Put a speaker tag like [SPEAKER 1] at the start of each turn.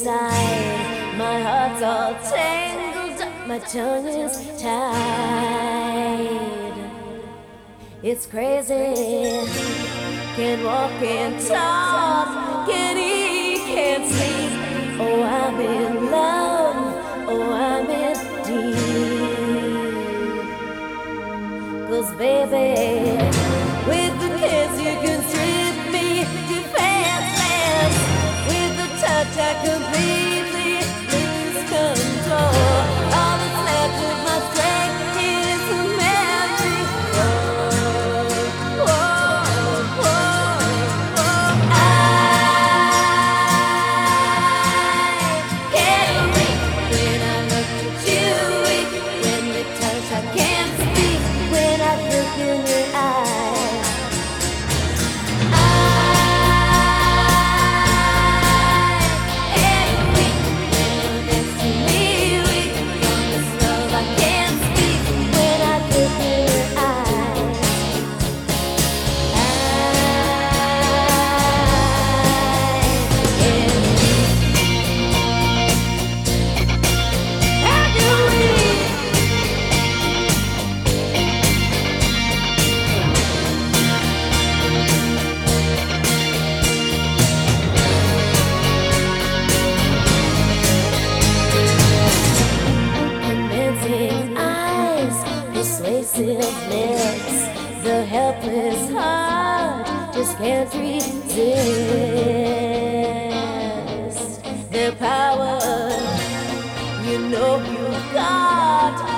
[SPEAKER 1] inside. My heart's all tangled up, my tongue is tied. It's crazy. Can't walk, can't talk, can't eat, can't sleep. Oh, I'm in love, oh, I'm in deep. 'Cause baby, with the kiss you can strip me to fast. With the touch I completely lose control. All that's left of my strength is a memory. Oh, oh, oh, oh. I can't wait when I look at you. When you touch, I can't speak. When I look in your eyes, I can't wait when you're next to me. From this love I can't speak. When I look in your eyes, I can't have you leave. Convincing eyes, persuasive lips, the helpless heart just can't resist. Their power, you know you've got.